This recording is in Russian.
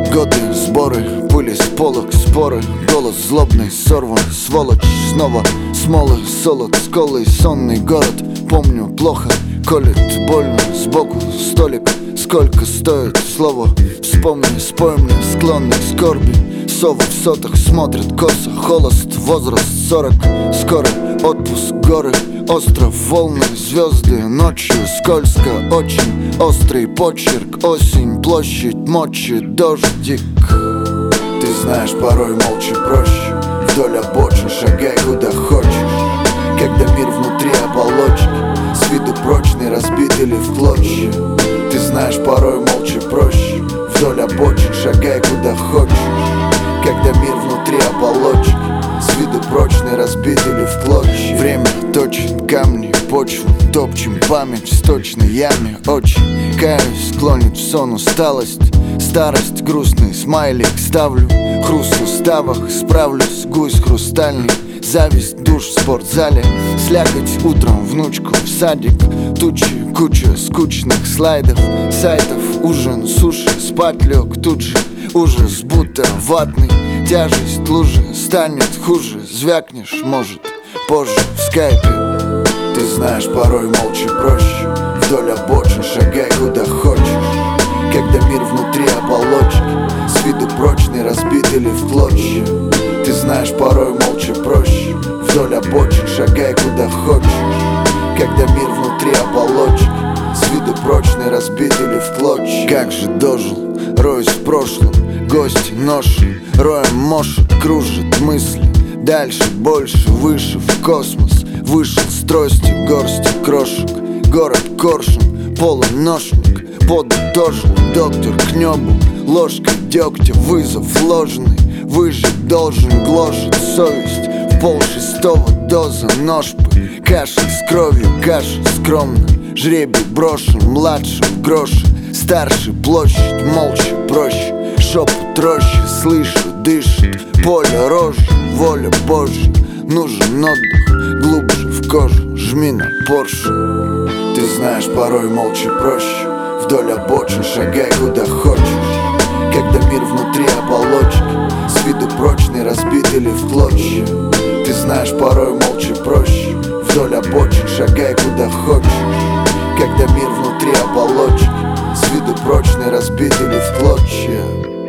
Годы, сборы, пыли с полок, споры. Голос злобный, сорван, сволочь. Снова смолы, солод, сколы, сонный город. Помню плохо, колет больно. Сбоку столик, сколько стоит слово. Вспомни, спой мне, склонный к скорби. Совы в сотах смотрят косо. Холост, возраст 40. Скоро отпуск, горы, остров, волны, звезды. Ночью скользко, очень острый почерк. Осень, площадь, мочи, дождик. Ты знаешь, порой молча проще. Вдоль обочин шагай куда хочешь. Когда мир внутри оболочки, с виду прочный, разбит или в клочья. Ты знаешь, порой молча проще. Вдоль обочин шагай куда хочешь. Когда мир внутри оболочки, с виду прочный, разбит или в клочья. Время точит камни, почву топчем, память в сточной яме. Очень каюсь, клонит в сон усталость. Старость, грустный смайлик ставлю. Хруст в суставах, справлюсь, гусь хрустальный. Зависть душ в спортзале. Слякоть утром внучку в садик. Тучи, куча скучных слайдов, сайтов. Ужин, суши, спать лег тут же. Ужас будто ватный. Тяжесть лужи, станет хуже. Звякнешь, может, позже в скайпе. Ты знаешь, порой молча проще. Вдоль обочин шагай куда хочешь. Когда мир внутри оболочки, с виду прочный, разбит или в клочья. Ты знаешь, порой молча проще. Вдоль обочин шагай куда хочешь. Когда мир внутри оболочки, с виду прочный, разбит или в клочья. Как же дожил, роюсь в прошлом. Гости, ношу, роем мошек, кружит мысли. Дальше, больше, выше, в космос. Вышел с тростью, горсти крошек. Город коршун, полуношник. Подытожил доктор к небу. Ложкой дегтя вызов ложный. Выжить должен, гложет совесть. В 5:30 доза ножпы. Кашель с кровью, каша скромно. Жребий брошен, младшим в гроши. Старше площадь, молча проще. Шепот роще, слышу, дышит. Поле рожи, воля Божья. Нужен отдых, глубже в кожу. Жми на Порше. Ты знаешь, порой молча проще. Вдоль обочин шагай куда хочешь. Когда мир внутри оболочки, с виду прочный, разбит или в клочья. Ты знаешь, порой молча проще. Вдоль обочин шагай куда хочешь. Когда мир внутри оболочки, с виду прочный, разбит или в клочья.